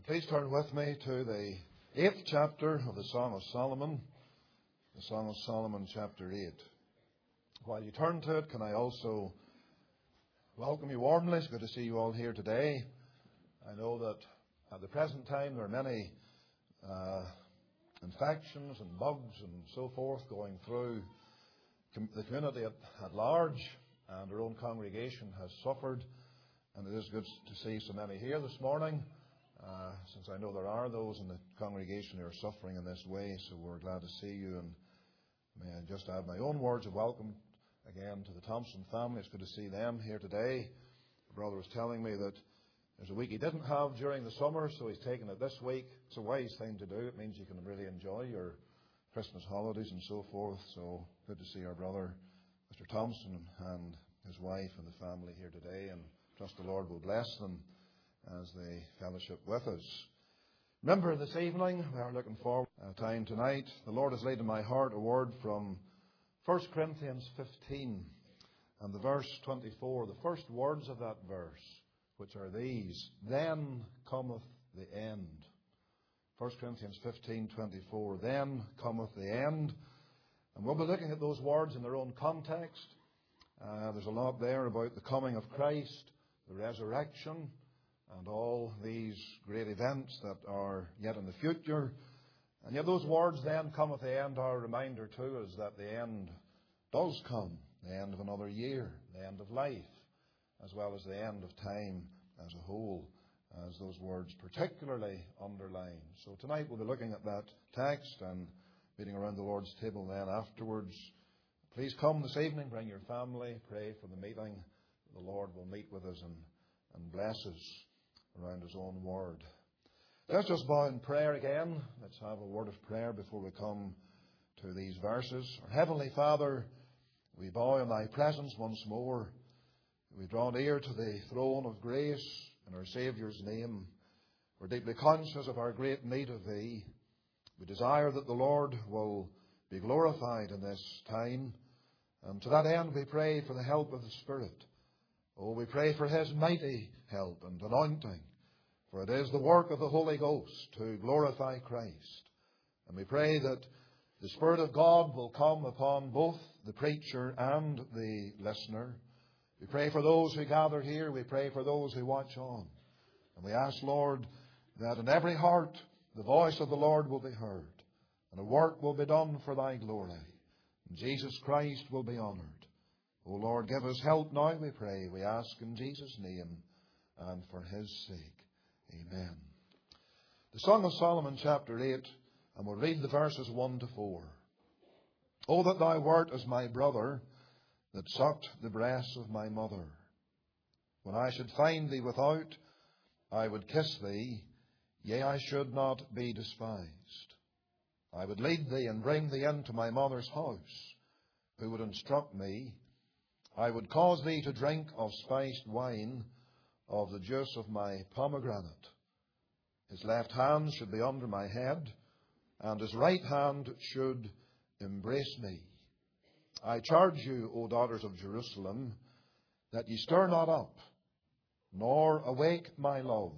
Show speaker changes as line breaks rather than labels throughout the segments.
Please turn with me to the 8th chapter of the Song of Solomon. The Song of Solomon, chapter 8. While you turn to it, can I also welcome you warmly. It's good to see you all here today. I know that at the present time there are many infections and bugs and so forth going through the community at large, and our own congregation has suffered. And it is good to see so many here this morning, since I know there are those in the congregation who are suffering in this way. So we're glad to see you, and may I just add my own words of welcome again to the Thompson family. It's good to see them here today. The brother was telling me that there's a week he didn't have during the summer, so he's taken it this week. It's a wise thing to do. It means you can really enjoy your Christmas holidays and so forth. So good to see our brother, Mr. Thompson, and his wife and the family here today, and trust the Lord will bless them as they fellowship with us. Remember, this evening, we are looking forward to a time tonight. The Lord has laid in my heart a word from 1 Corinthians 15 and the verse 24. The first words of that verse, which are these: Then cometh the end. 1 Corinthians 15:24. Then cometh the end. And we'll be looking at those words in their own context. There's a lot there about the coming of Christ, the resurrection, and all these great events that are yet in the future. And yet those words, then cometh the end, are a reminder to us that the end does come. The end of another year, the end of life, as well as the end of time as a whole, as those words particularly underline. So tonight we'll be looking at that text and meeting around the Lord's table then afterwards. Please come this evening, bring your family, pray for the meeting. The Lord will meet with us and bless us around His own word. Let's just bow in prayer again. Let's have a word of prayer before we come to these verses. Our Heavenly Father, we bow in Thy presence once more. We draw near to the throne of grace in our Saviour's name. We're deeply conscious of our great need of Thee. We desire that the Lord will be glorified in this time. And to that end we pray for the help of the Spirit. Oh, we pray for His mighty help and anointing, for it is the work of the Holy Ghost to glorify Christ. And we pray that the Spirit of God will come upon both the preacher and the listener. We pray for those who gather here. We pray for those who watch on. And we ask, Lord, that in every heart the voice of the Lord will be heard, and a work will be done for Thy glory. And Jesus Christ will be honoured. O Lord, give us help now, we pray. We ask in Jesus' name and for His sake. Amen. The Song of Solomon, chapter 8, and we'll read the verses 1 to 4. O that thou wert as my brother, that sucked the breasts of my mother. When I should find thee without, I would kiss thee, yea, I should not be despised. I would lead thee and bring thee into my mother's house, who would instruct me. I would cause thee to drink of spiced wine, of the juice of my pomegranate. His left hand should be under my head, and his right hand should embrace me. I charge you, O daughters of Jerusalem, that ye stir not up, nor awake my love,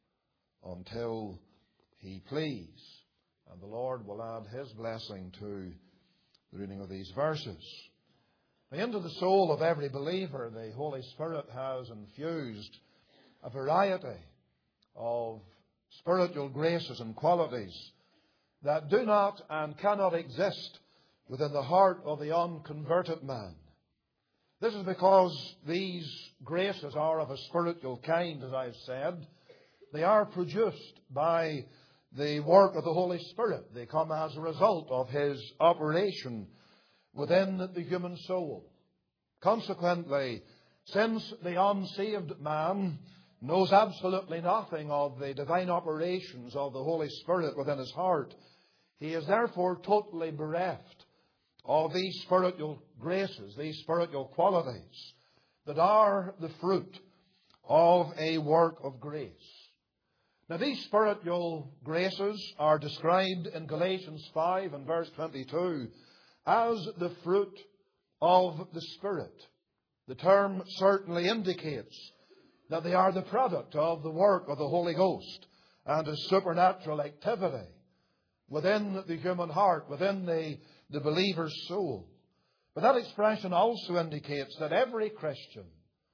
until He please. And the Lord will add His blessing to the reading of these verses. Now, into the soul of every believer, the Holy Spirit has infused a variety of spiritual graces and qualities that do not and cannot exist within the heart of the unconverted man. This is because these graces are of a spiritual kind, as I've said. They are produced by the work of the Holy Spirit. They come as a result of His operation within the human soul. Consequently, since the unsaved man knows absolutely nothing of the divine operations of the Holy Spirit within his heart, he is therefore totally bereft of these spiritual graces, these spiritual qualities that are the fruit of a work of grace. Now, these spiritual graces are described in Galatians 5 and verse 22 as the fruit of the Spirit. The term certainly indicates that they are the product of the work of the Holy Ghost and a supernatural activity within the human heart, within the believer's soul. But that expression also indicates that every Christian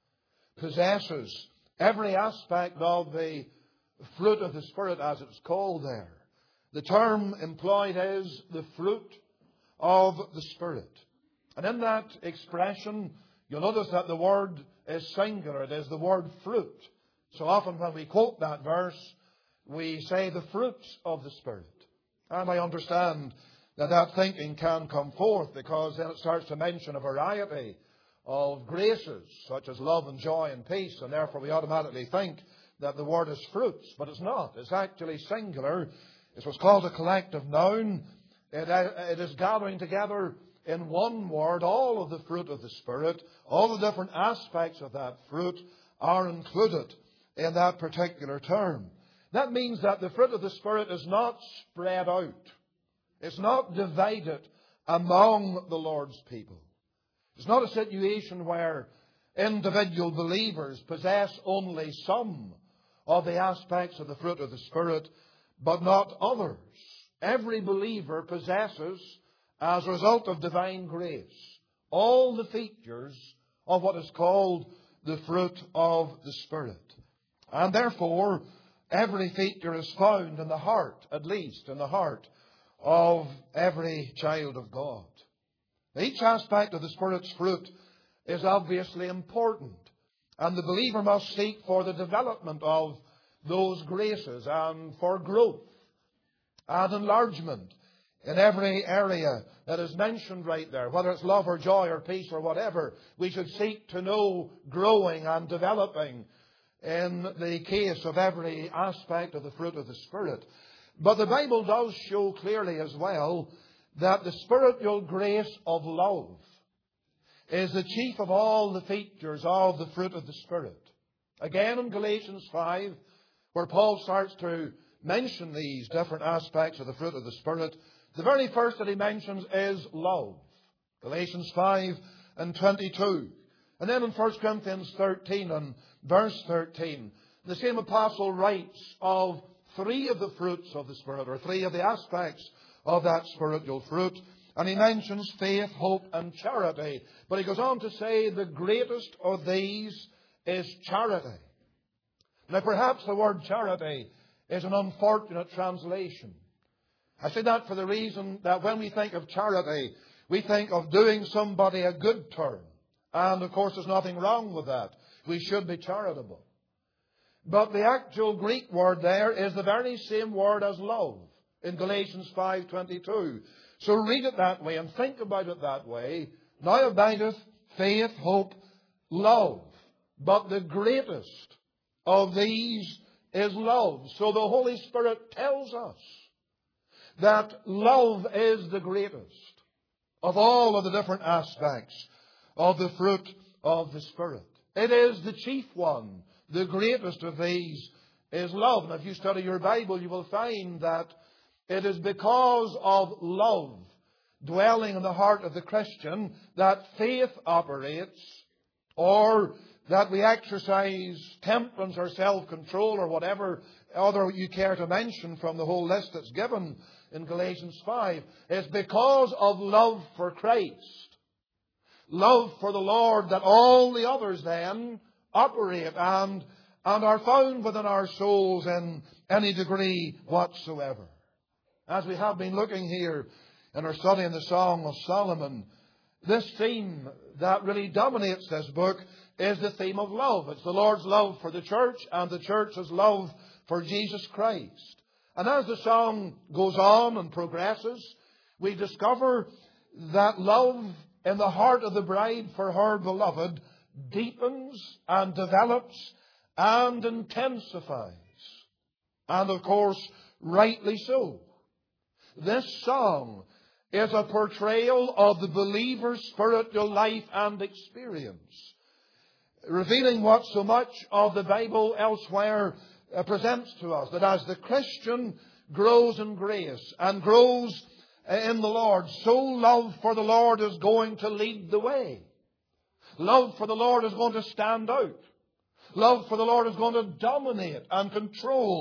possesses every aspect of the fruit of the Spirit, as it's called there. The term employed is the fruit of the Spirit. And in that expression, you'll notice that the word is singular. It is the word fruit. So often when we quote that verse, we say the fruits of the Spirit. And I understand that thinking can come forth, because then it starts to mention a variety of graces, such as love and joy and peace, and therefore we automatically think that the word is fruits. But it's not. It's actually singular. It's what's called a collective noun. It is gathering together in one word all of the fruit of the Spirit. All the different aspects of that fruit are included in that particular term. That means that the fruit of the Spirit is not spread out. It's not divided among the Lord's people. It's not a situation where individual believers possess only some of the aspects of the fruit of the Spirit, but not others. Every believer possesses, as a result of divine grace, all the features of what is called the fruit of the Spirit. And therefore, every feature is found in the heart, at least in the heart of every child of God. Each aspect of the Spirit's fruit is obviously important, and the believer must seek for the development of those graces and for growth and enlargement in every area that is mentioned right there. Whether it's love or joy or peace or whatever, we should seek to know growing and developing in the case of every aspect of the fruit of the Spirit. But the Bible does show clearly as well that the spiritual grace of love is the chief of all the features of the fruit of the Spirit. Again, in Galatians 5, where Paul starts to mention these different aspects of the fruit of the Spirit, the very first that he mentions is love. Galatians 5 and 22. And then in 1 Corinthians 13 and verse 13, the same apostle writes of three of the fruits of the Spirit, or three of the aspects of that spiritual fruit. And he mentions faith, hope, and charity. But he goes on to say the greatest of these is charity. Now perhaps the word charity is an unfortunate translation. I say that for the reason that when we think of charity, we think of doing somebody a good turn. And of course there's nothing wrong with that. We should be charitable. But the actual Greek word there is the very same word as love in Galatians 5:22. So read it that way and think about it that way. Now abideth faith, hope, love. But the greatest of these is love. So the Holy Spirit tells us that love is the greatest of all of the different aspects of the fruit of the Spirit. It is the chief one. The greatest of these is love. And if you study your Bible, you will find that it is because of love dwelling in the heart of the Christian that faith operates, or that we exercise temperance or self-control or whatever other you care to mention from the whole list that's given in Galatians 5. It's because of love for Christ, love for the Lord, that all the others then operate and are found within our souls in any degree whatsoever. As we have been looking here in our study in the Song of Solomon, this theme that really dominates this book is the theme of love. It's the Lord's love for the church and the church's love for Jesus Christ. And as the song goes on and progresses, we discover that love in the heart of the bride for her beloved deepens and develops and intensifies. And of course, rightly so. This song is a portrayal of the believer's spiritual life and experience, revealing what so much of the Bible elsewhere presents to us, that as the Christian grows in grace and grows in the Lord, so love for the Lord is going to lead the way. Love for the Lord is going to stand out. Love for the Lord is going to dominate and control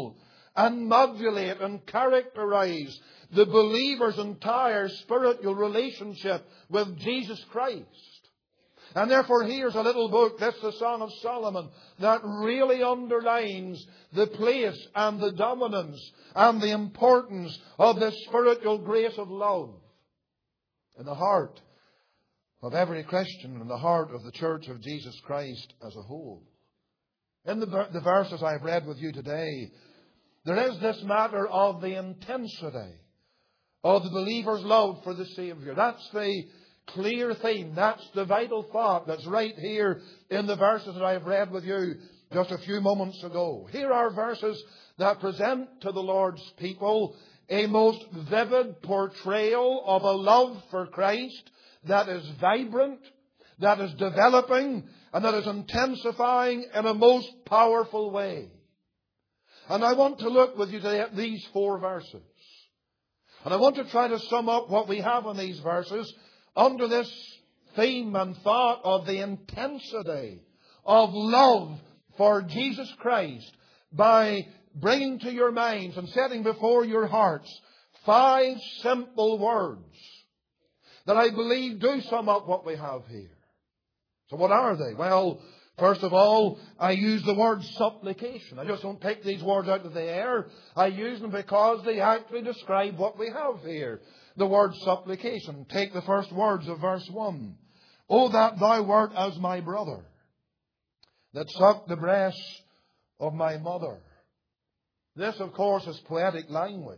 and modulate and characterize the believer's entire spiritual relationship with Jesus Christ. And therefore here's a little book, this the Song of Solomon, that really underlines the place and the dominance and the importance of this spiritual grace of love in the heart of every Christian and in the heart of the Church of Jesus Christ as a whole. In the verses I've read with you today, there is this matter of the intensity of the believer's love for the Saviour. That's the clear theme. That's the vital thought that's right here in the verses that I've read with you just a few moments ago. Here are verses that present to the Lord's people a most vivid portrayal of a love for Christ that is vibrant, that is developing, and that is intensifying in a most powerful way. And I want to look with you today at these 4 verses. And I want to try to sum up what we have in these verses under this theme and thought of the intensity of love for Jesus Christ by bringing to your minds and setting before your hearts 5 simple words that I believe do sum up what we have here. So what are they? Well, first of all, I use the word supplication. I just don't pick these words out of the air. I use them because they actually describe what we have here. The word supplication. Take the first words of verse 1. O that thou wert as my brother, that sucked the breast of my mother. This, of course, is poetic language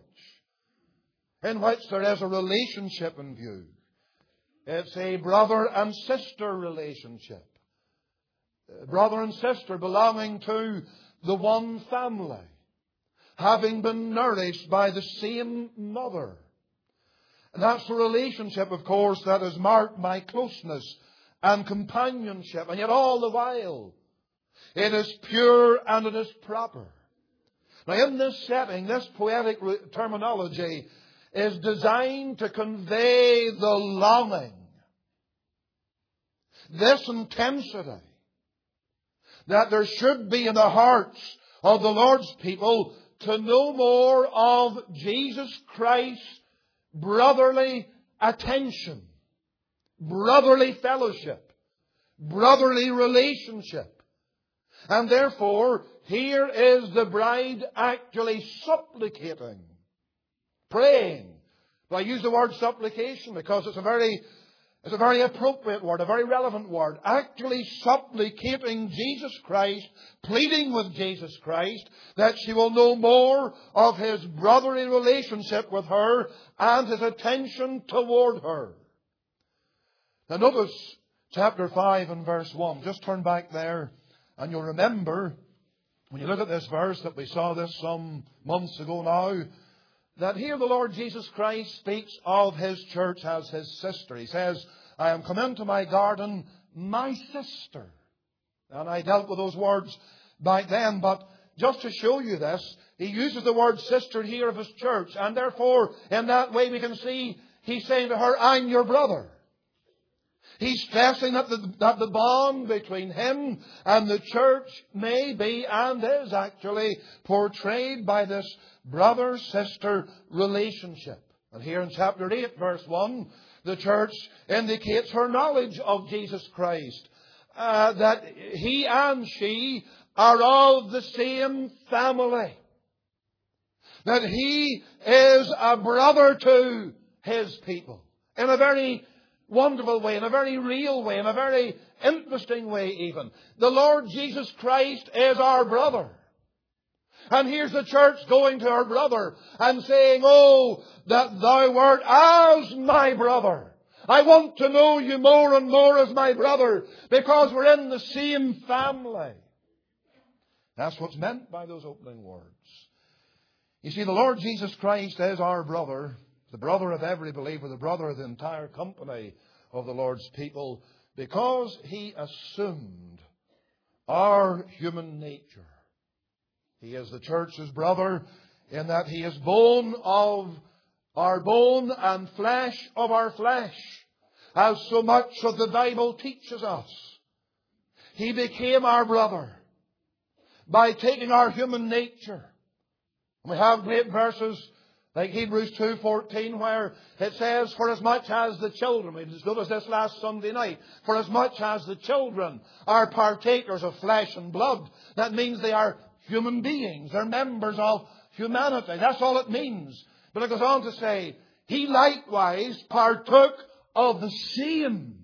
in which there is a relationship in view. It's a brother and sister relationship. Brother and sister belonging to the one family, having been nourished by the same mother. And that's a relationship, of course, that is marked by closeness and companionship. And yet all the while, it is pure and it is proper. Now in this setting, this poetic terminology is designed to convey the longing, this intensity, that there should be in the hearts of the Lord's people to know more of Jesus Christ's brotherly attention, brotherly fellowship, brotherly relationship. And therefore, here is the bride actually supplicating, praying. But I use the word supplication because it's a very appropriate word, a very relevant word. Actually supplicating Jesus Christ, pleading with Jesus Christ that she will know more of His brotherly relationship with her and His attention toward her. Now notice chapter 5 and verse 1. Just turn back there and you'll remember when you look at this verse that we saw this some months ago now, that here the Lord Jesus Christ speaks of His church as His sister. He says, I am come into my garden, my sister. And I dealt with those words back then, but just to show you this, He uses the word sister here of His church. And therefore, in that way we can see He's saying to her, I'm your brother. He's stressing that the bond between Him and the church may be and is actually portrayed by this brother-sister relationship. And here in chapter 8, verse 1, the church indicates her knowledge of Jesus Christ, that he and she are of the same family, that He is a brother to His people in a very wonderful way, in a very real way, in a very interesting way even. The Lord Jesus Christ is our brother. And here's the church going to her brother and saying, oh, that thou wert as my brother. I want to know you more and more as my brother because we're in the same family. That's what's meant by those opening words. You see, the Lord Jesus Christ is our brother, the brother of every believer, the brother of the entire company of the Lord's people, because He assumed our human nature. He is the church's brother in that He is bone of our bone and flesh of our flesh, as so much of the Bible teaches us. He became our brother by taking our human nature We have great verses like Hebrews 2:14 where it says, for as much as the children, we just noticed this last Sunday night, for as much as the children are partakers of flesh and blood, that means they are human beings. They're members of humanity. That's all it means. But it goes on to say, he likewise partook of the same.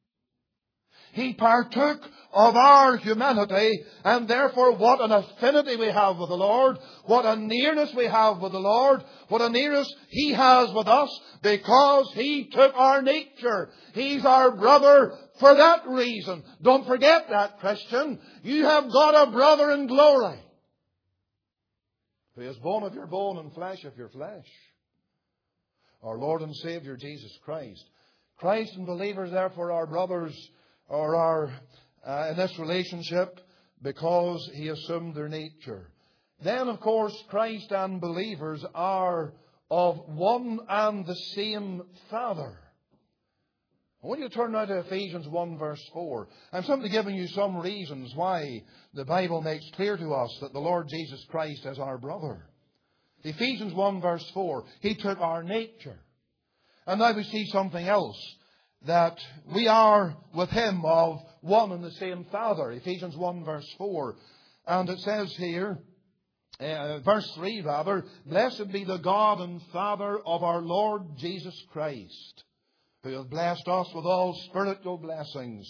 He partook of our humanity, and therefore what an affinity we have with the Lord, what a nearness we have with the Lord, what a nearness He has with us, because He took our nature. He's our brother for that reason. Don't forget that, Christian. You have got a brother in glory, who is bone of your bone and flesh of your flesh. Our Lord and Saviour Jesus Christ. Christ and believers therefore are brothers, or are in this relationship because He assumed their nature. Then, of course, Christ and believers are of one and the same Father. I want you to turn now to Ephesians 1 verse 4. I'm simply giving you some reasons why the Bible makes clear to us that the Lord Jesus Christ is our brother. Ephesians 1 verse 4. He took our nature. And now we see something else, that we are with Him of one and the same Father. Ephesians 1 verse 4. And it says here, verse 3 rather, blessed be the God and Father of our Lord Jesus Christ, who hath blessed us with all spiritual blessings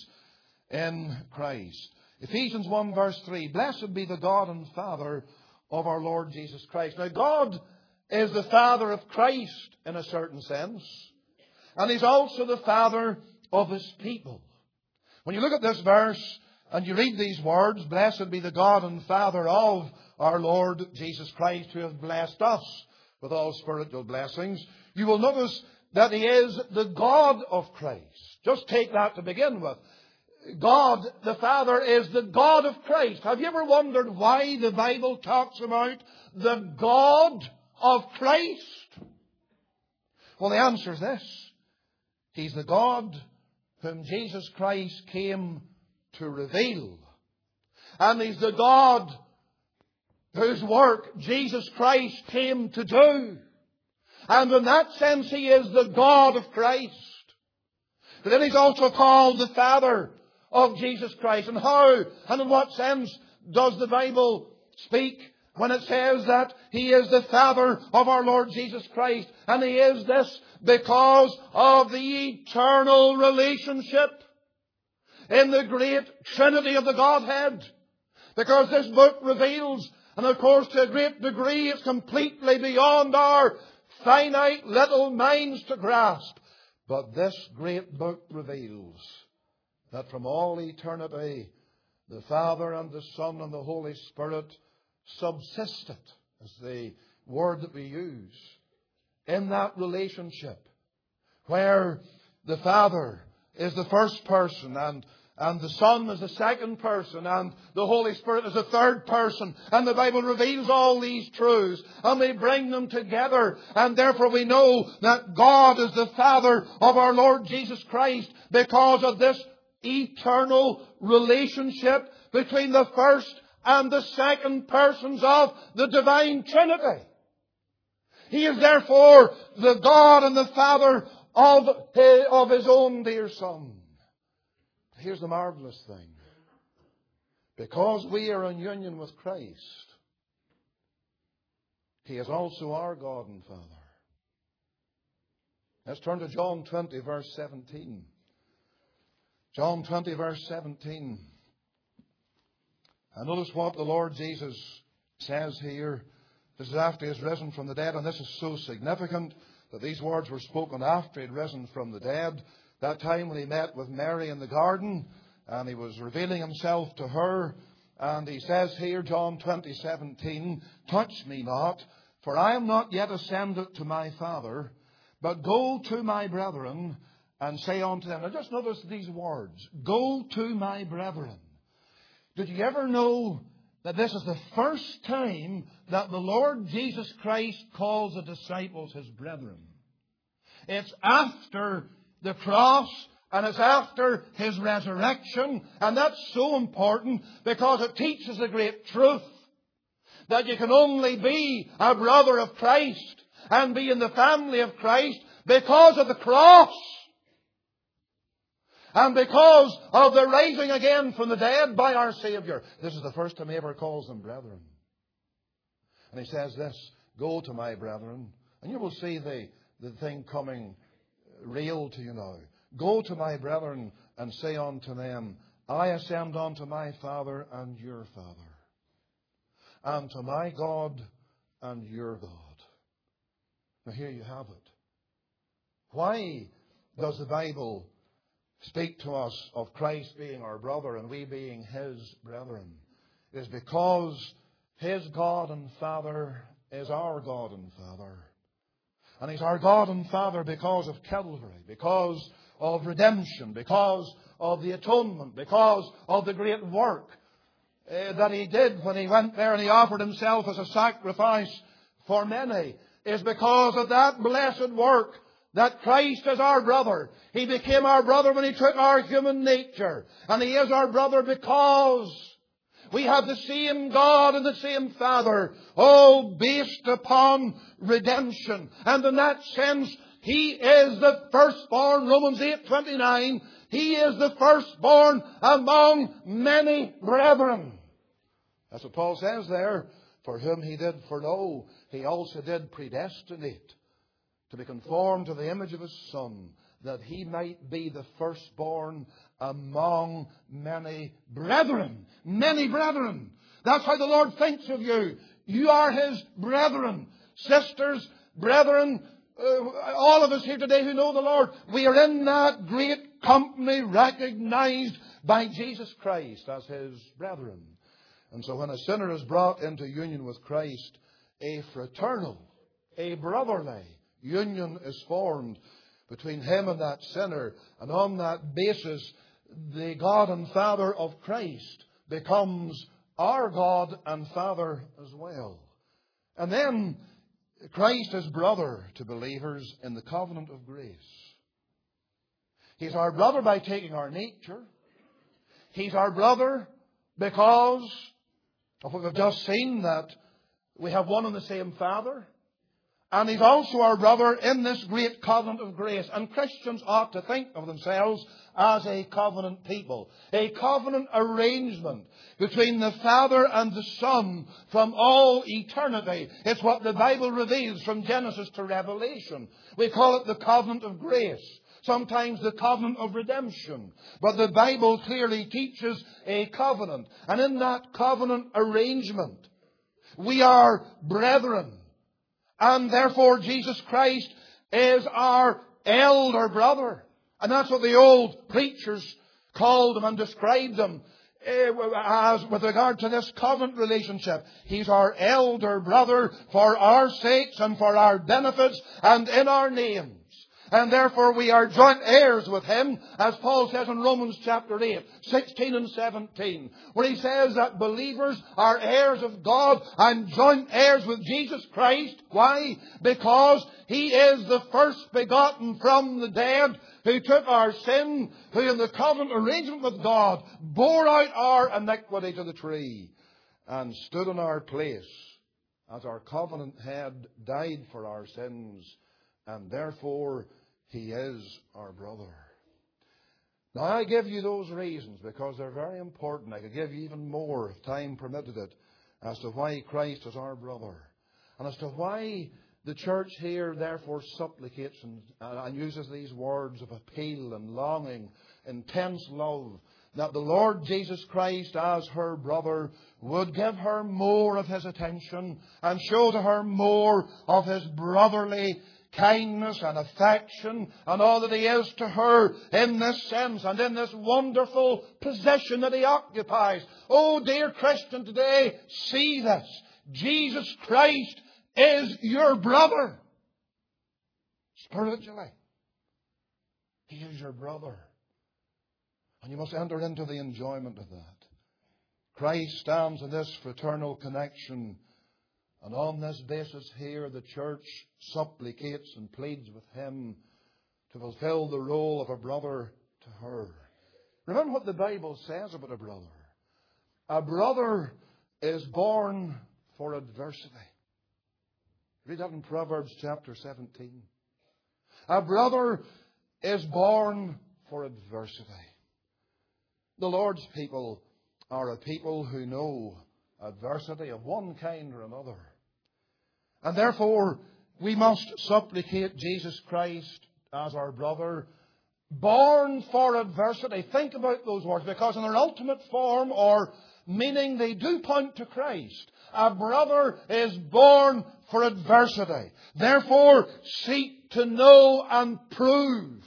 in Christ. Ephesians 1 verse 3, blessed be the God and Father of our Lord Jesus Christ. Now God is the Father of Christ in a certain sense. And He's also the Father of His people. When you look at this verse and you read these words, blessed be the God and Father of our Lord Jesus Christ, who hath blessed us with all spiritual blessings, you will notice that He is the God of Christ. Just take that to begin with. God, the Father, is the God of Christ. Have you ever wondered why the Bible talks about the God of Christ? Well, the answer is this. He's the God whom Jesus Christ came to reveal. And He's the God whose work Jesus Christ came to do. And in that sense, He is the God of Christ. But then He's also called the Father of Jesus Christ. And how and in what sense does the Bible speak when it says that He is the Father of our Lord Jesus Christ? And He is this because of the eternal relationship in the great Trinity of the Godhead. Because this book reveals, and of course to a great degree it's completely beyond our finite little minds to grasp, but this great book reveals that from all eternity the Father and the Son and the Holy Spirit subsisted, as the word that we use, in that relationship where the Father is the first person and the Son is the second person and the Holy Spirit is the third person. And the Bible reveals all these truths and we bring them together. And therefore we know that God is the Father of our Lord Jesus Christ because of this eternal relationship between the first and the second persons of the divine Trinity. He is therefore the God and the Father of His own dear Son. Here's the marvelous thing. Because we are in union with Christ, He is also our God and Father. Let's turn to John 20 verse 17. John 20 verse 17. And notice what the Lord Jesus says here. This is after He has risen from the dead, and this is so significant that these words were spoken after He had risen from the dead. That time when He met with Mary in the garden, and He was revealing Himself to her. And He says here, John 20:17, touch me not, for I am not yet ascended to my Father, but go to my brethren and say unto them. Now just notice these words. Go to my brethren. Did you ever know that this is the first time that the Lord Jesus Christ calls the disciples His brethren? It's after the cross and it's after His resurrection. And that's so important because it teaches a great truth. that you can only be a brother of Christ and be in the family of Christ because of the cross. And because of the rising again from the dead by our Saviour. This is the first time He ever calls them brethren. And He says this, go to my brethren. And you will see the thing coming real to you now. Go to my brethren and say unto them, I ascend unto my Father and your Father, and to my God and your God. Now here you have it. Why does the Bible speak to us of Christ being our brother and we being His brethren? It is because His God and Father is our God and Father. And He's our God and Father because of Calvary, because of redemption, because of the atonement, because of the great work that He did when He went there and He offered Himself as a sacrifice for many. Is because of that blessed work that Christ is our brother. He became our brother when He took our human nature. And He is our brother because we have the same God and the same Father, all based upon redemption. And in that sense, He is the firstborn, Romans 8:29. He is the firstborn among many brethren. That's what Paul says there. For whom He did foreknow, He also did predestinate to be conformed to the image of His Son, that He might be the firstborn among many brethren. Many brethren. That's how the Lord thinks of you. You are His brethren. Sisters, brethren, all of us here today who know the Lord, we are in that great company recognized by Jesus Christ as His brethren. And so when a sinner is brought into union with Christ, a fraternal, a brotherly union is formed between him and that sinner. And on that basis, the God and Father of Christ becomes our God and Father as well. And then Christ is brother to believers in the covenant of grace. He's our brother by taking our nature. He's our brother because of what we've just seen, that we have one and the same Father. And He's also our brother in this great covenant of grace. And Christians ought to think of themselves as a covenant people. A covenant arrangement between the Father and the Son from all eternity. It's what the Bible reveals from Genesis to Revelation. We call it the covenant of grace. Sometimes the covenant of redemption. But the Bible clearly teaches a covenant. And in that covenant arrangement, we are brethren. And therefore Jesus Christ is our elder brother. And that's what the old preachers called Him and described Him as with regard to this covenant relationship. He's our elder brother for our sakes and for our benefits and in our names. And therefore we are joint heirs with Him, as Paul says in Romans chapter 8, 16 and 17, where he says that believers are heirs of God and joint heirs with Jesus Christ. Why? Because He is the first begotten from the dead, who took our sin, who in the covenant arrangement with God bore out our iniquity to the tree and stood in our place as our covenant head, died for our sins, and therefore He is our brother. Now I give you those reasons because they're very important. I could give you even more if time permitted it as to why Christ is our brother. And as to why the church here therefore supplicates and uses these words of appeal and longing, intense love, that the Lord Jesus Christ as her brother would give her more of His attention and show to her more of His brotherly kindness and affection and all that He is to her in this sense and in this wonderful position that He occupies. Oh, dear Christian, today, see this. Jesus Christ is your brother. Spiritually, He is your brother. And you must enter into the enjoyment of that. Christ stands in this fraternal connection. And on this basis here, the church supplicates and pleads with Him to fulfill the role of a brother to her. Remember what the Bible says about a brother. A brother is born for adversity. Read that in Proverbs chapter 17. A brother is born for adversity. The Lord's people are a people who know adversity of one kind or another. And therefore, we must supplicate Jesus Christ as our brother, born for adversity. Think about those words, because in their ultimate form or meaning, they do point to Christ. A brother is born for adversity. Therefore, seek to know and prove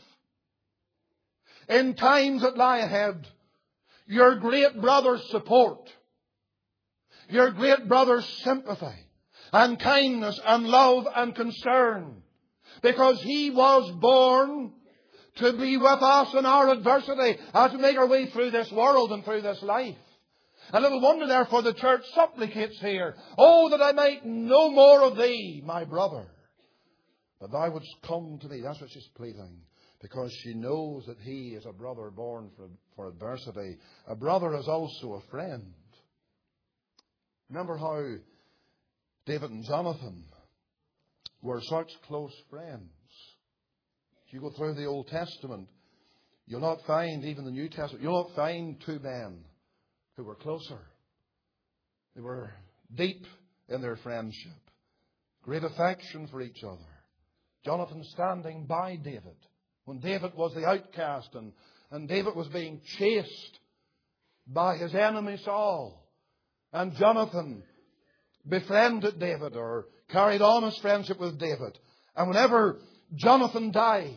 in times that lie ahead your great brother's support, your great brother's sympathy and kindness and love and concern, because he was born to be with us in our adversity as we make our way through this world and through this life. And little wonder, therefore, the church supplicates here, "Oh, that I might know more of thee, my brother, that thou wouldst come to me." That's what she's pleading, because she knows that he is a brother born for adversity. A brother is also a friend. Remember how David and Jonathan were such close friends. If you go through the Old Testament, you'll not find, even the New Testament, you'll not find two men who were closer. They were deep in their friendship, great affection for each other. Jonathan standing by David when David was the outcast and David was being chased by his enemy Saul. And Jonathan befriended David, or carried on his friendship with David. And whenever Jonathan died,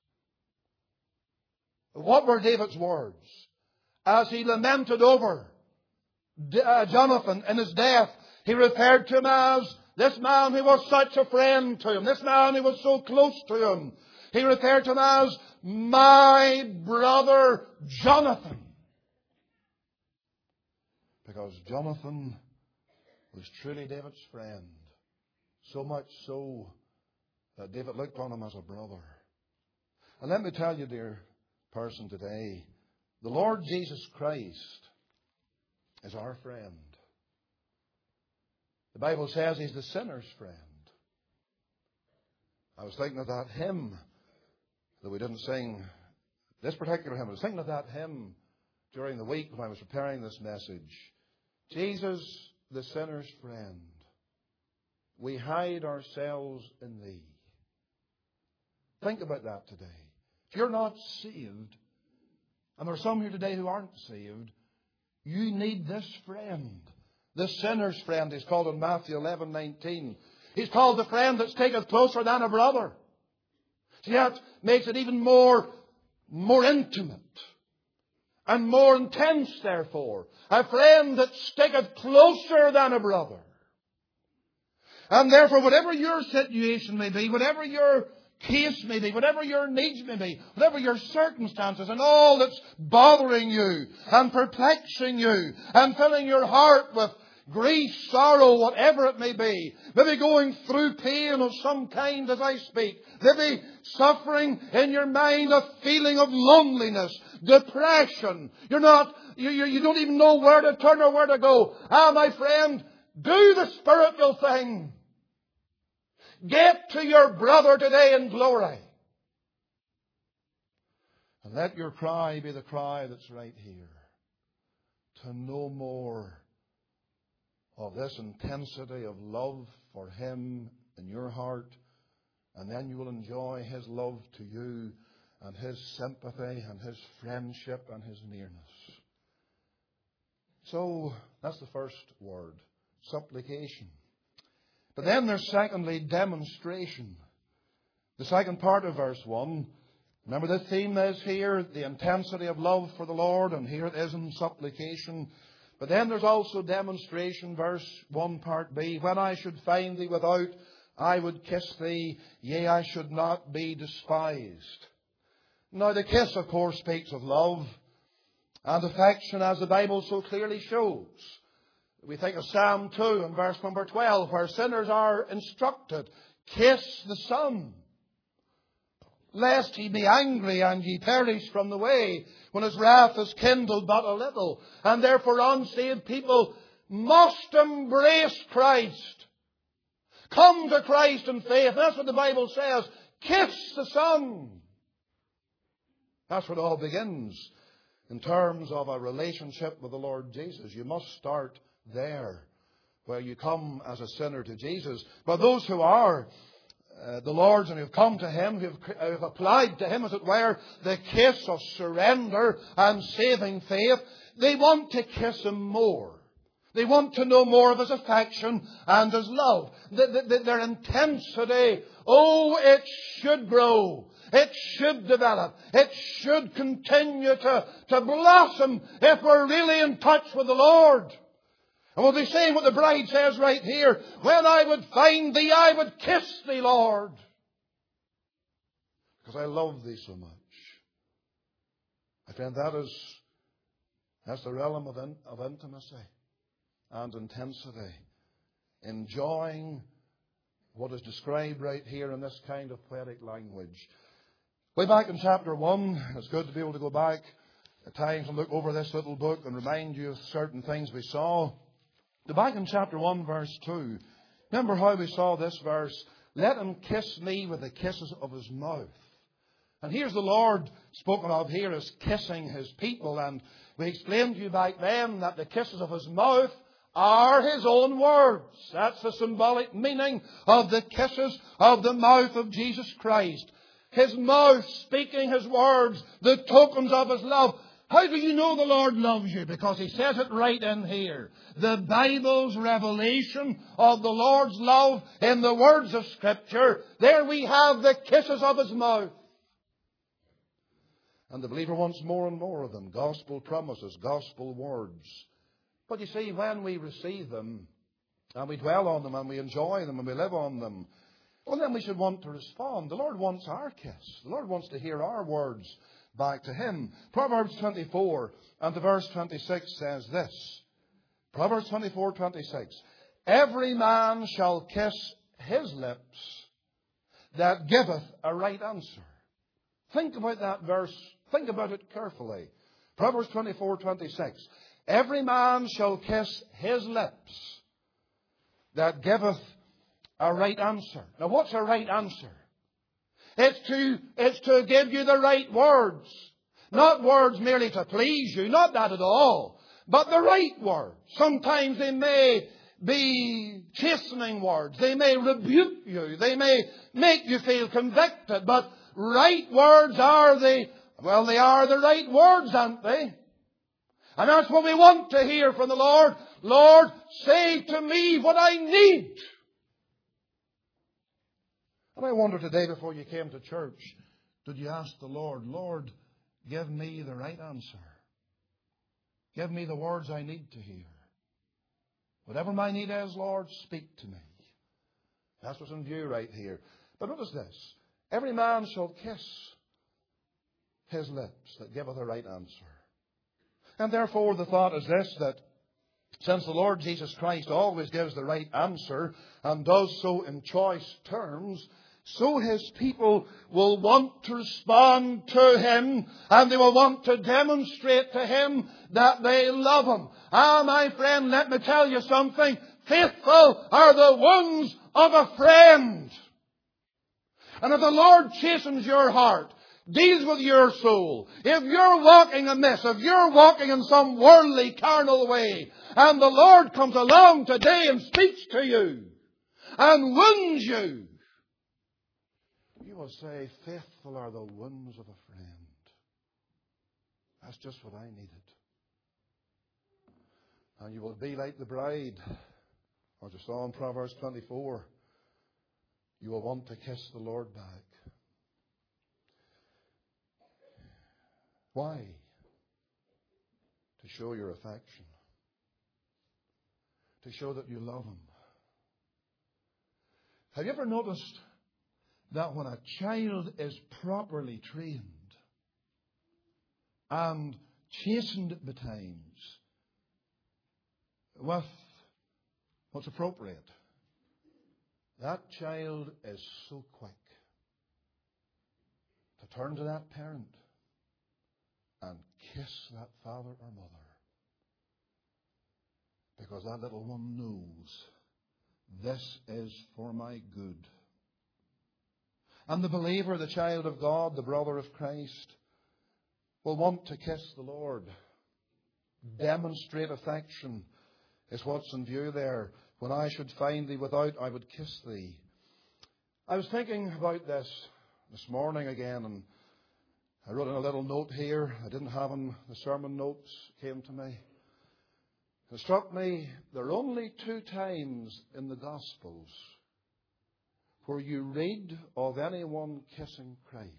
what were David's words? As he lamented over Jonathan in his death, he referred to him as this man who was such a friend to him, this man who was so close to him. He referred to him as my brother Jonathan. Because Jonathan was truly David's friend. So much so that David looked on him as a brother. And let me tell you, dear person today, the Lord Jesus Christ is our friend. The Bible says He's the sinner's friend. I was thinking of that hymn that we didn't sing, this particular hymn. I was thinking of that hymn during the week when I was preparing this message. Jesus, the sinner's friend, we hide ourselves in Thee. Think about that today. If you're not saved, and there are some here today who aren't saved, you need this friend. The sinner's friend is called in Matthew 11:19. He's called the friend that sticketh closer than a brother. See, that makes it even more intimate and more intense, therefore. A friend that sticketh closer than a brother. And therefore, whatever your situation may be, whatever your case may be, whatever your needs may be, whatever your circumstances, and all that's bothering you and perplexing you and filling your heart with grief, sorrow, whatever it may be, maybe going through pain of some kind as I speak, maybe suffering in your mind a feeling of loneliness, depression, you don't even know where to turn or where to go. My friend, do the spiritual thing. Get to your brother today in glory. And let your cry be the cry that's right here. To know more of this intensity of love for Him in your heart. And then you will enjoy His love to you and His sympathy and His friendship and His nearness. So, that's the first word. Supplication. But then there's secondly, demonstration. The second part of verse 1. Remember the theme is here, the intensity of love for the Lord, and here it is in supplication. But then there's also demonstration, verse 1 part B. When I should find thee without, I would kiss thee, yea, I should not be despised. Now the kiss, of course, speaks of love and affection, as the Bible so clearly shows. We think of Psalm 2 and verse number 12, where sinners are instructed, kiss the Son, lest He be angry and ye perish from the way, when His wrath is kindled but a little. And therefore unsaved people must embrace Christ. Come to Christ in faith. That's what the Bible says. Kiss the Son. That's where it all begins. In terms of a relationship with the Lord Jesus, you must start there, where you come as a sinner to Jesus. But those who are the Lord's and who have come to Him, who have applied to Him, as it were, the kiss of surrender and saving faith, they want to kiss Him more. They want to know more of His affection and His love. Their intensity, it should grow. It should develop. It should continue to blossom if we're really in touch with the Lord. And we'll be saying what the bride says right here. When I would find Thee, I would kiss Thee, Lord. Because I love Thee so much. My friend, that's the realm of intimacy and intensity. Enjoying what is described right here in this kind of poetic language. Way back in chapter 1, it's good to be able to go back at times and look over this little book and remind you of certain things we saw. Back in chapter 1, verse 2, remember how we saw this verse? Let him kiss me with the kisses of his mouth. And here's the Lord spoken of here as kissing His people. And we explained to you back then that the kisses of His mouth are His own words. That's the symbolic meaning of the kisses of the mouth of Jesus Christ. His mouth speaking His words, the tokens of His love. How do you know the Lord loves you? Because He says it right in here. The Bible's revelation of the Lord's love in the words of Scripture. There we have the kisses of His mouth. And the believer wants more and more of them. Gospel promises, gospel words. But you see, when we receive them, and we dwell on them, and we enjoy them, and we live on them, well, then we should want to respond. The Lord wants our kiss. The Lord wants to hear our words back to Him. Proverbs 24 and the verse 26 says this. Proverbs 24:26. Every man shall kiss his lips that giveth a right answer. Think about that verse. Think about it carefully. Proverbs 24:26. Every man shall kiss his lips that giveth a right answer. Now, what's a right answer? It's to give you the right words. Not words merely to please you, not that at all. But the right words. Sometimes they may be chastening words. They may rebuke you. They may make you feel convicted. But right words are they are the right words, aren't they? And that's what we want to hear from the Lord. Lord, say to me what I need. And I wonder today, before you came to church, did you ask the Lord, Lord, give me the right answer. Give me the words I need to hear. Whatever my need is, Lord, speak to me. That's what's in view right here. But notice this. Every man shall kiss his lips that giveth a right answer. And therefore the thought is this, that since the Lord Jesus Christ always gives the right answer and does so in choice terms, so His people will want to respond to Him, and they will want to demonstrate to Him that they love Him. My friend, let me tell you something. Faithful are the wounds of a friend. And if the Lord chastens your heart, deals with your soul, if you're walking amiss, if you're walking in some worldly, carnal way, and the Lord comes along today and speaks to you and wounds you, you will say, faithful are the wounds of a friend. That's just what I needed. And you will be like the bride, as you saw in Proverbs 24. You will want to kiss the Lord back. Why? To show your affection. To show that you love Him. Have you ever noticed that when a child is properly trained and chastened at the times with what's appropriate, that child is so quick to turn to that parent and kiss that father or mother. Because that little one knows this is for my good. And the believer, the child of God, the brother of Christ, will want to kiss the Lord. Demonstrate affection is what's in view there. When I should find thee without, I would kiss thee. I was thinking about this morning again, and I wrote in a little note here. I didn't have in the sermon notes, came to me. It struck me, there are only 2 times in the Gospels where you read of anyone kissing Christ.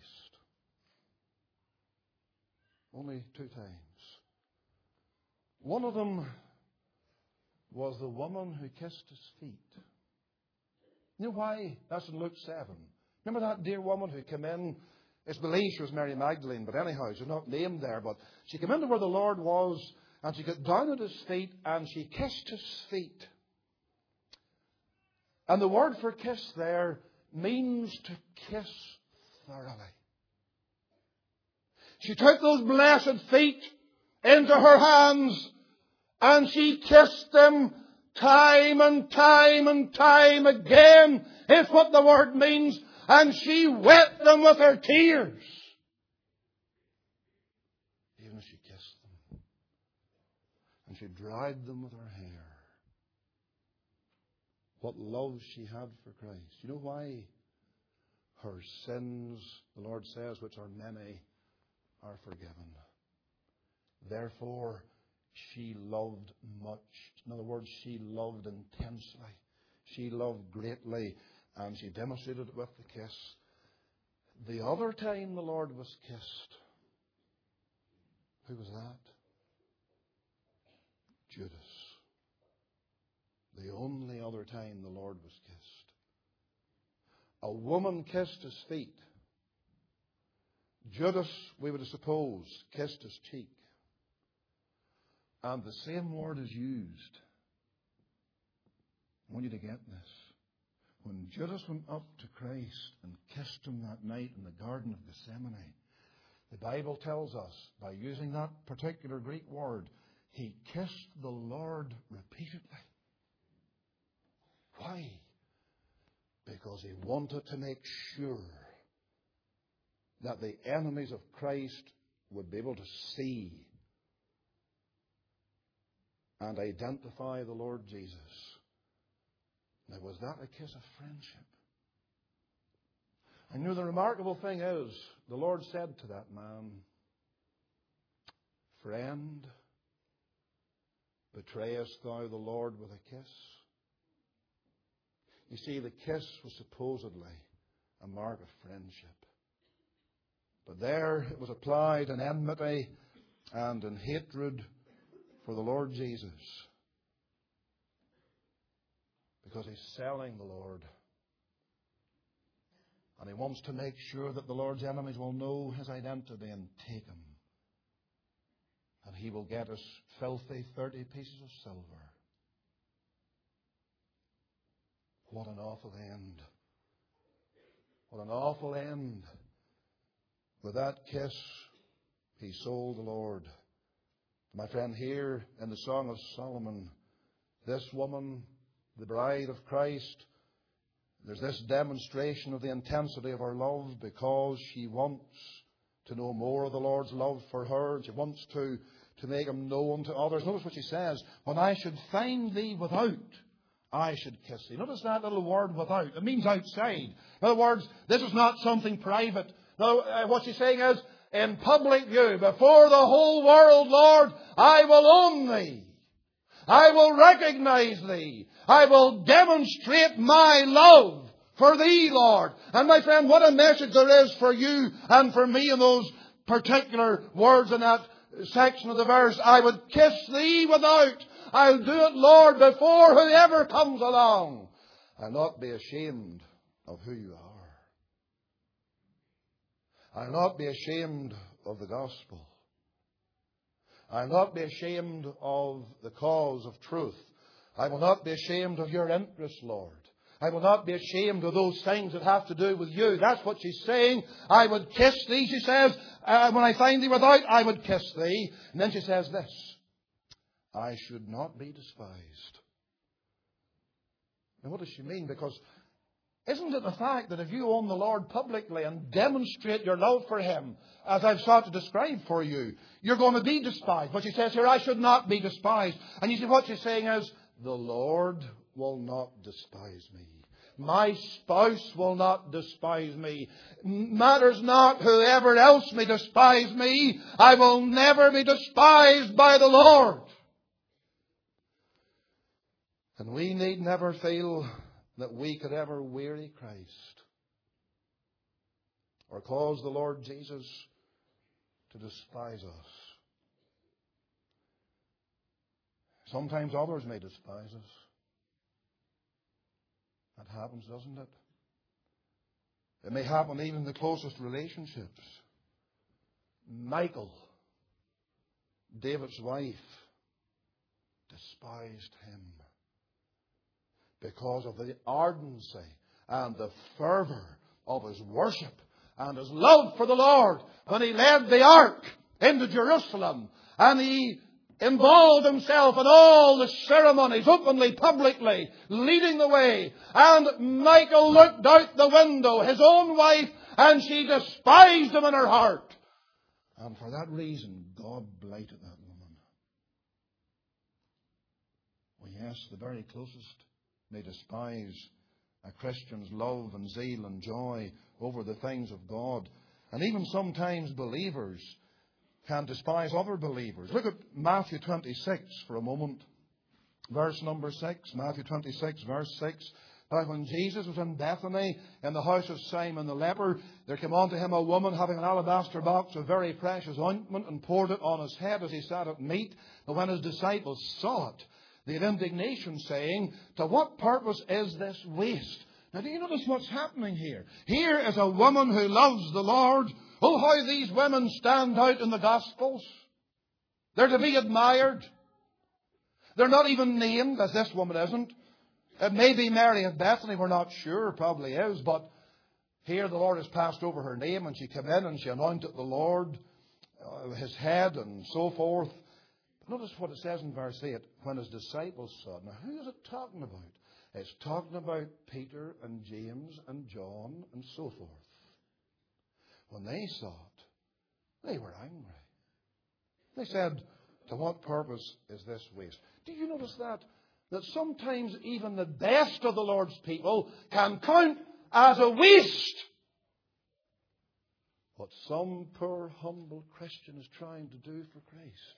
Only 2 times. One of them was the woman who kissed his feet. You know why? That's in Luke 7. Remember that dear woman who came in? It's believed she was Mary Magdalene, but anyhow, she's not named there. But she came into where the Lord was, and she got down at his feet, and she kissed his feet. And the word for kiss there means to kiss thoroughly. She took those blessed feet into her hands, and she kissed them time and time and time again, is what the word means. And she wet them with her tears. Even as she kissed them. And she dried them with her hair. What love she had for Christ. You know why? Her sins, the Lord says, which are many, are forgiven. Therefore, she loved much. In other words, she loved intensely. She loved greatly. And she demonstrated it with the kiss. The other time the Lord was kissed, who was that? Judas. The only other time the Lord was kissed. A woman kissed his feet. Judas, we would suppose, kissed his cheek. And the same word is used. I want you to get this. When Judas went up to Christ and kissed him that night in the Garden of Gethsemane, the Bible tells us, by using that particular Greek word, he kissed the Lord repeatedly. Why? Because he wanted to make sure that the enemies of Christ would be able to see and identify the Lord Jesus. Now, was that a kiss of friendship? And you know, the remarkable thing is, the Lord said to that man, "Friend, betrayest thou the Lord with a kiss?" You see, the kiss was supposedly a mark of friendship. But there it was applied in enmity and in hatred for the Lord Jesus. Because he's selling the Lord. And he wants to make sure that the Lord's enemies will know his identity and take him. And he will get us filthy 30 pieces of silver. What an awful end. What an awful end. With that kiss, he sold the Lord. My friend, here in the Song of Solomon, this woman, the bride of Christ, there's this demonstration of the intensity of her love because she wants to know more of the Lord's love for her, and she wants to make him known to others. Notice what she says, "When I should find thee without, I should kiss thee." Notice that little word, without. It means outside. In other words, this is not something private. No, what she's saying is, in public view, before the whole world, Lord, I will own thee. I will recognize thee. I will demonstrate my love for thee, Lord. And my friend, what a message there is for you and for me in those particular words in that section of the verse. I would kiss thee without. I'll do it, Lord, before whoever comes along. I'll not be ashamed of who you are. I'll not be ashamed of the gospel. I'll not be ashamed of the cause of truth. I will not be ashamed of your interests, Lord. I will not be ashamed of those things that have to do with you. That's what she's saying. I would kiss thee, she says. When I find thee without, I would kiss thee. And then she says this. I should not be despised. Now what does she mean? Because isn't it the fact that if you own the Lord publicly and demonstrate your love for Him, as I've sought to describe for you, you're going to be despised. But she says here, I should not be despised. And you see what she's saying is, the Lord will not despise me. My spouse will not despise me. Matters not whoever else may despise me. I will never be despised by the Lord. And we need never feel that we could ever weary Christ or cause the Lord Jesus to despise us. Sometimes others may despise us. That happens, doesn't it? It may happen even in the closest relationships. Michal, David's wife, despised him because of the ardency and the fervour of his worship and his love for the Lord when he led the ark into Jerusalem and he involved himself in all the ceremonies, openly, publicly, leading the way. And Michal looked out the window, his own wife, and she despised him in her heart. And for that reason, God blighted that woman. Well, yes, the very closest may despise a Christian's love and zeal and joy over the things of God. And even sometimes believers can despise other believers. Look at Matthew 26 for a moment. Verse number 6. Matthew 26, verse 6. Now when Jesus was in Bethany, in the house of Simon the leper, there came unto him a woman having an alabaster box of very precious ointment, and poured it on his head as he sat at meat. And when his disciples saw it, they had indignation, saying, to what purpose is this waste? Now do you notice what's happening here? Here is a woman who loves the Lord. Oh, how these women stand out in the Gospels. They're to be admired. They're not even named, as this woman isn't. It may be Mary of Bethany, we're not sure, probably is, but here the Lord has passed over her name, and she came in and she anointed the Lord, his head and so forth. But notice what it says in verse 8, when his disciples saw it. Now who is it talking about? It's talking about Peter and James and John and so forth. When they saw it, they were angry. They said, to what purpose is this waste? Do you notice that? That sometimes even the best of the Lord's people can count as a waste what some poor humble Christian is trying to do for Christ.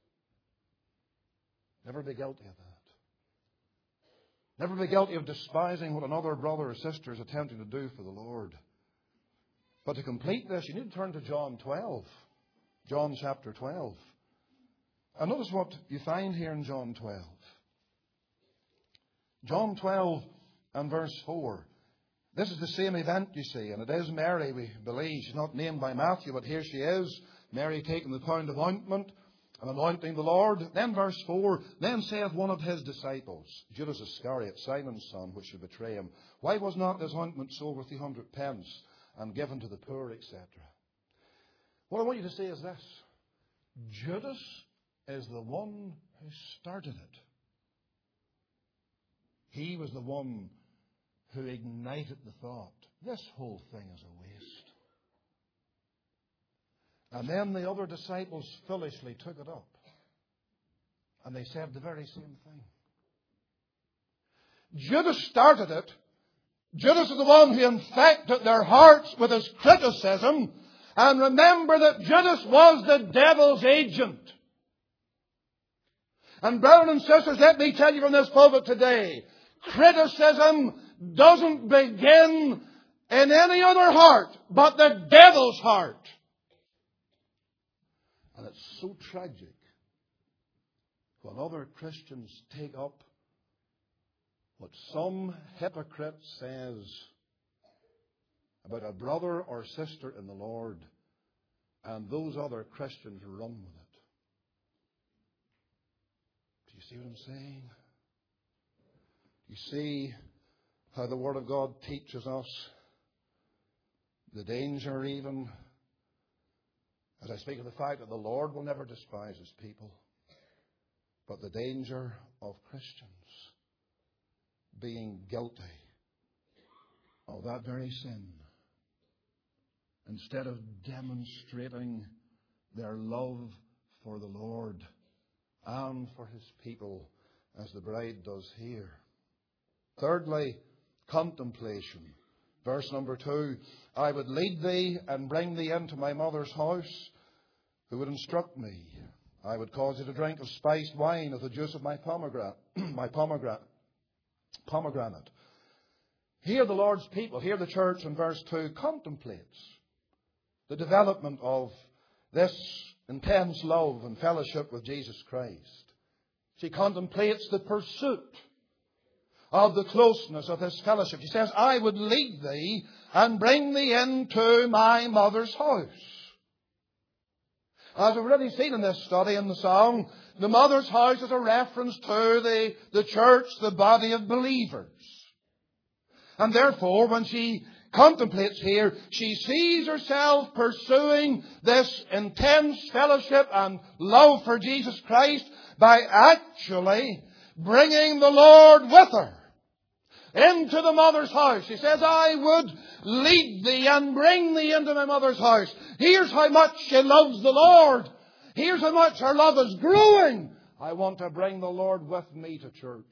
Never be guilty of that. Never be guilty of despising what another brother or sister is attempting to do for the Lord. But to complete this, you need to turn to John 12. John chapter 12. And notice what you find here in John 12. John 12 and verse 4. This is the same event, you see, and it is Mary, we believe. She's not named by Matthew, but here she is. Mary taking the pound of ointment and anointing the Lord. Then verse 4. Then saith one of his disciples, Judas Iscariot, Simon's son, which should betray him, why was not this ointment sold for 300 pence and given to the poor, etc.? What I want you to say is this. Judas is the one who started it. He was the one who ignited the thought. This whole thing is a waste. And then the other disciples foolishly took it up. And they said the very same thing. Judas started it. Judas is the one who infected their hearts with his criticism. And remember that Judas was the devil's agent. And brothers and sisters, let me tell you from this pulpit today, criticism doesn't begin in any other heart but the devil's heart. And it's so tragic when other Christians take up what some hypocrite says about a brother or sister in the Lord, and those other Christians run with it. Do you see what I'm saying? You see how the Word of God teaches us the danger even, as I speak of the fact that the Lord will never despise His people. but the danger of Christians being guilty of that very sin, instead of demonstrating their love for the Lord and for His people, as the bride does here. Thirdly, contemplation. Verse number 2, I would lead thee and bring thee into my mother's house, who would instruct me. I would cause thee to drink of spiced wine, of the juice of my pomegranate. Here the Lord's people, here the church in verse 2 contemplates the development of this intense love and fellowship with Jesus Christ. She contemplates the pursuit of the closeness of this fellowship. She says, I would lead thee and bring thee into my mother's house. As we've already seen in this study in the song, the mother's house is a reference to the church, the body of believers. And therefore, when she contemplates here, she sees herself pursuing this intense fellowship and love for Jesus Christ by actually bringing the Lord with her into the mother's house. She says, I would lead thee and bring thee into my mother's house. Here's how much she loves the Lord. Here's how much her love is growing. I want to bring the Lord with me to church.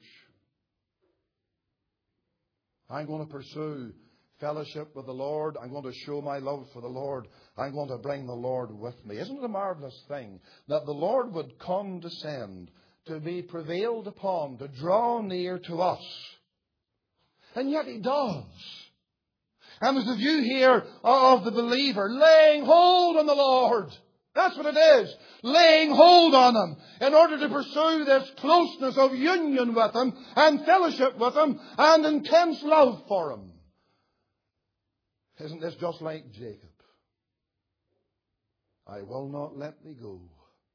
I'm going to pursue fellowship with the Lord. I'm going to show my love for the Lord. I'm going to bring the Lord with me. Isn't it a marvelous thing that the Lord would condescend to be prevailed upon, to draw near to us? And yet He does. And there's a view here of the believer laying hold on the Lord. That's what it is. Laying hold on Him in order to pursue this closeness of union with Him and fellowship with Him and intense love for Him. Isn't this just like Jacob? I will not let thee go,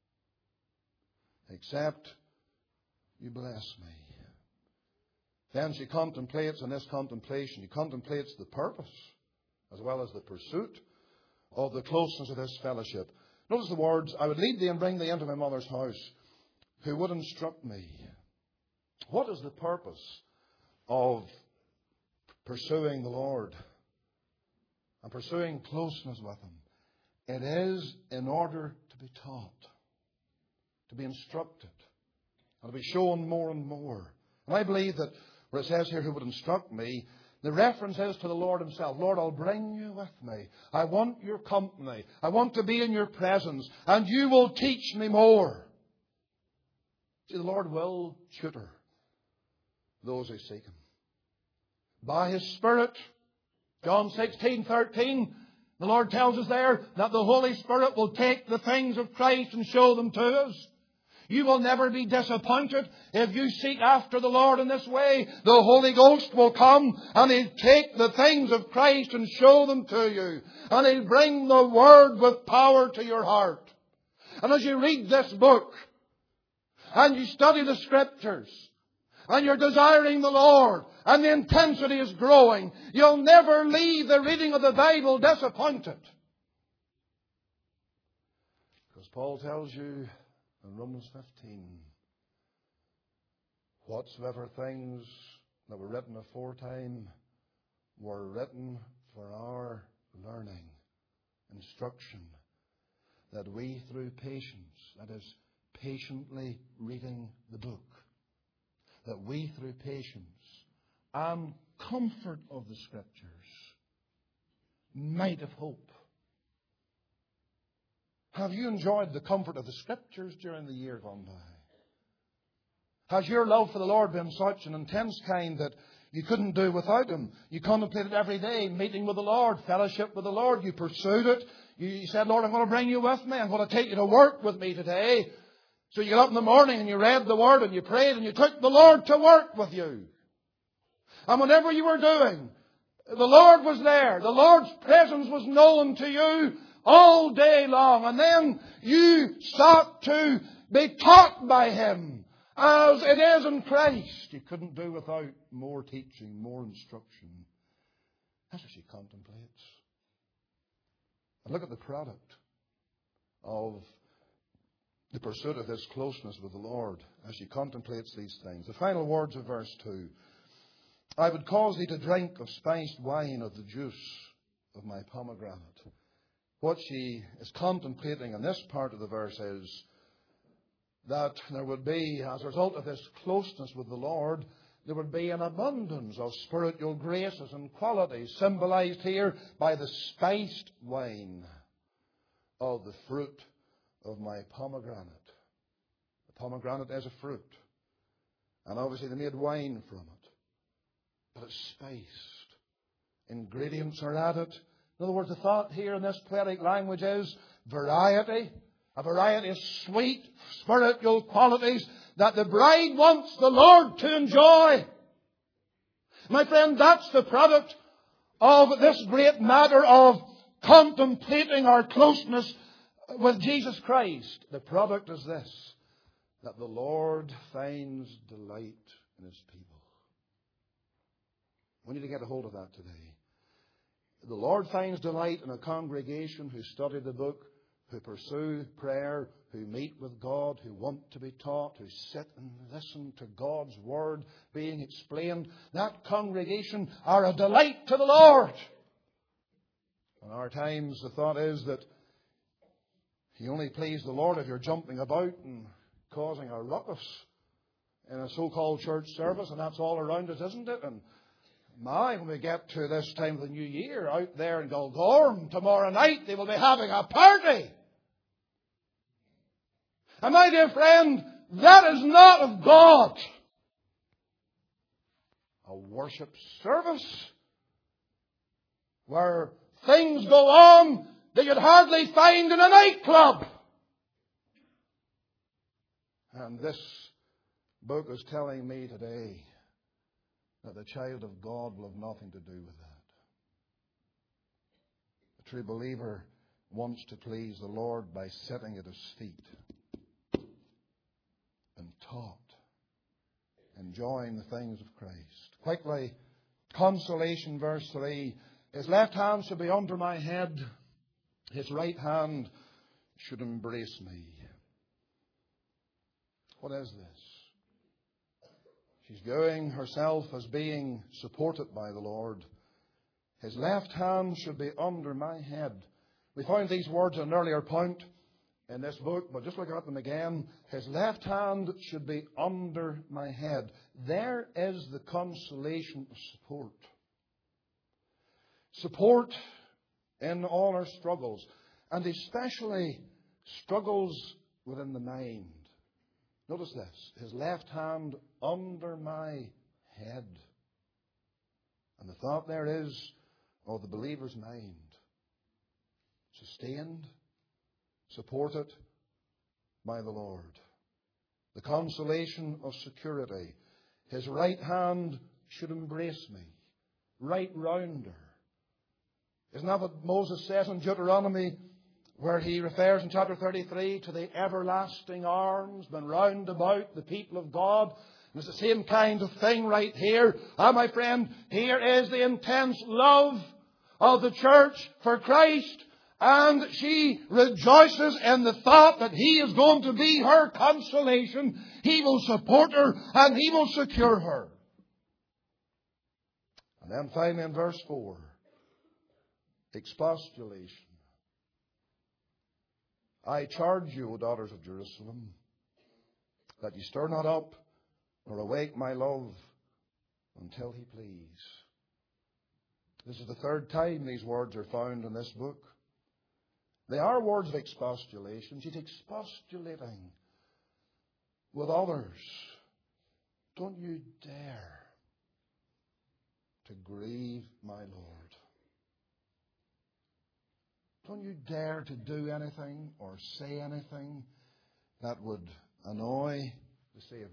except you bless me. Then she contemplates, in this contemplation, she contemplates the purpose as well as the pursuit of the closeness of this fellowship. Notice the words, I would lead thee and bring thee into my mother's house, who would instruct me. What is the purpose of pursuing the Lord and pursuing closeness with Him? It is in order to be taught, to be instructed, and to be shown more and more. And I believe that where it says here, who would instruct me, the reference is to the Lord Himself. Lord, I'll bring you with me. I want your company. I want to be in your presence. And you will teach me more. See, the Lord will tutor those who seek Him. By His Spirit, John 16:13, the Lord tells us there that the Holy Spirit will take the things of Christ and show them to us. You will never be disappointed if you seek after the Lord in this way. The Holy Ghost will come and He'll take the things of Christ and show them to you. And He'll bring the Word with power to your heart. And as you read this book and you study the Scriptures and you're desiring the Lord and the intensity is growing, you'll never leave the reading of the Bible disappointed. Because Paul tells you in Romans 15, whatsoever things that were written aforetime were written for our learning, instruction, that we through patience, that is, patiently reading the book, that we through patience and comfort of the Scriptures might have hope. Have you enjoyed the comfort of the Scriptures during the year gone by? Has your love for the Lord been such an intense kind that you couldn't do without Him? You contemplated every day, meeting with the Lord, fellowship with the Lord. You pursued it. You said, Lord, I'm going to bring you with me. I'm going to take you to work with me today. So you got up in the morning and you read the Word and you prayed and you took the Lord to work with you. And whatever you were doing, the Lord was there. The Lord's presence was known to you all day long. And then you sought to be taught by Him as it is in Christ. You couldn't do without more teaching, more instruction. That's what she contemplates. And look at the product of the pursuit of this closeness with the Lord as she contemplates these things. The final words of verse 2. I would cause thee to drink of spiced wine of the juice of my pomegranate. What she is contemplating in this part of the verse is that there would be, as a result of this closeness with the Lord, there would be an abundance of spiritual graces and qualities, symbolized here by the spiced wine of the fruit of my pomegranate. The pomegranate is a fruit. And obviously they made wine from it. But it's spiced. Ingredients are added. In other words, the thought here in this poetic language is variety. A variety of sweet spiritual qualities that the bride wants the Lord to enjoy. My friend, that's the product of this great matter of contemplating our closeness with Jesus Christ. The product is this, that the Lord finds delight in His people. We need to get a hold of that today. The Lord finds delight in a congregation who study the book, who pursue prayer, who meet with God, who want to be taught, who sit and listen to God's Word being explained. That congregation are a delight to the Lord. In our times, the thought is that you only please the Lord if you're jumping about and causing a ruckus in a so-called church service, and that's all around us, isn't it? And when we get to this time of the new year, out there in Gulgorm tomorrow night, they will be having a party. And my dear friend, that is not of God. A worship service where things go on that you'd hardly find in a nightclub. And this book is telling me today that the child of God will have nothing to do with that. The true believer wants to please the Lord by sitting at His feet and taught, enjoying the things of Christ. Quickly, consolation, verse 3. His left hand should be under my head. His right hand should embrace me. What is this? She's viewing herself as being supported by the Lord. His left hand should be under my head. We found these words at an earlier point in this book, but just look at them again. His left hand should be under my head. There is the consolation of support. Support in all our struggles, and especially struggles within the mind. Notice this, His left hand under my head. And the thought there is of the believer's mind. Sustained, supported by the Lord. The consolation of security. His right hand should embrace me, right round her. Isn't that what Moses says in Deuteronomy, where he refers in chapter 33 to the everlasting arms been round about the people of God? And it's the same kind of thing right here. My friend, here is the intense love of the church for Christ. And she rejoices in the thought that He is going to be her consolation. He will support her and He will secure her. And then finally in verse 4, expostulation. I charge you, O daughters of Jerusalem, that ye stir not up nor awake my love until He please. This is the third time these words are found in this book. They are words of expostulation. She's expostulating with others. Don't you dare to grieve my Lord. Don't you dare to do anything or say anything that would annoy the Savior.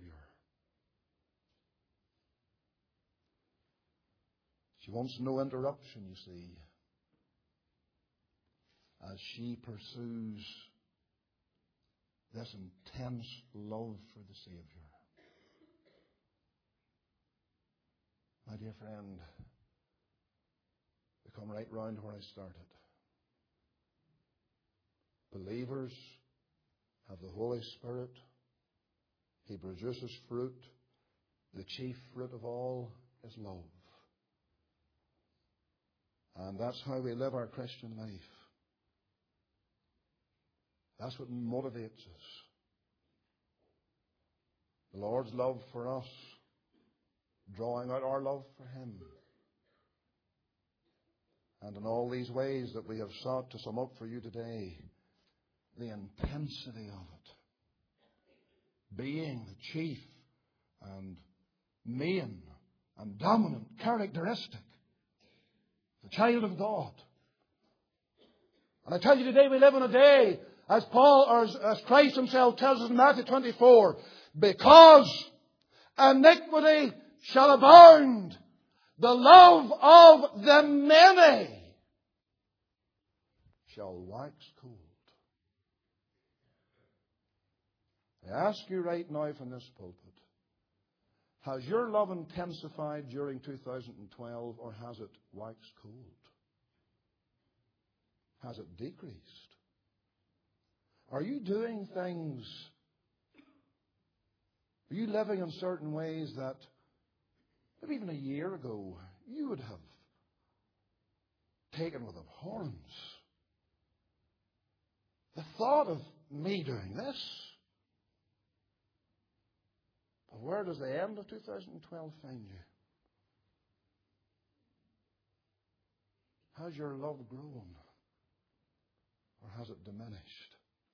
She wants no interruption, you see, as she pursues this intense love for the Savior. My dear friend, we come right round where I started. Believers have the Holy Spirit. He produces fruit. The chief fruit of all is love. And that's how we live our Christian life. That's what motivates us. The Lord's love for us, drawing out our love for Him. And in all these ways that we have sought to sum up for you today, the intensity of it, being the chief and main and dominant characteristic, the child of God. And I tell you today, we live in a day, as Christ Himself tells us in Matthew 24, because iniquity shall abound, the love of the many shall wax cold. I ask you right now from this pulpit, has your love intensified during 2012 or has it waxed cold? Has it decreased? Are you doing things, are you living in certain ways that maybe even a year ago you would have taken with abhorrence? The thought of me doing this. But where does the end of 2012 find you? Has your love grown? Or has it diminished?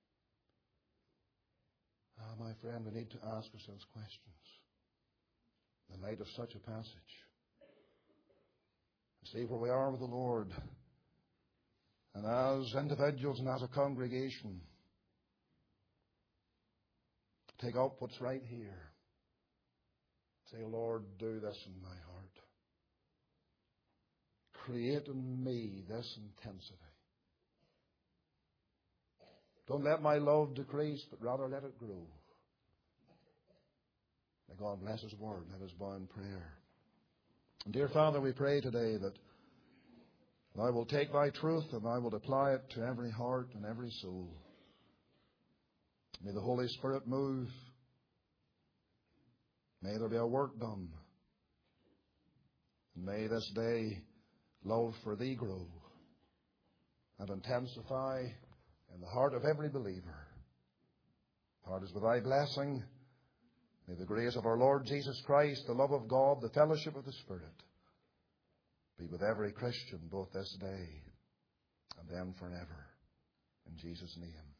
My friend, we need to ask ourselves questions in light of such a passage. See where we are with the Lord. And as individuals and as a congregation, take up what's right here. Say, Lord, do this in my heart. Create in me this intensity. Don't let my love decrease, but rather let it grow. May God bless His word. Let us bow in prayer. And dear Father, we pray today that Thou wilt take Thy truth and Thou wilt apply it to every heart and every soul. May the Holy Spirit move. May there be a work done. And may this day love for Thee grow and intensify in the heart of every believer. Part is with Thy blessing. May the grace of our Lord Jesus Christ, the love of God, the fellowship of the Spirit be with every Christian both this day and then forever. In Jesus' name.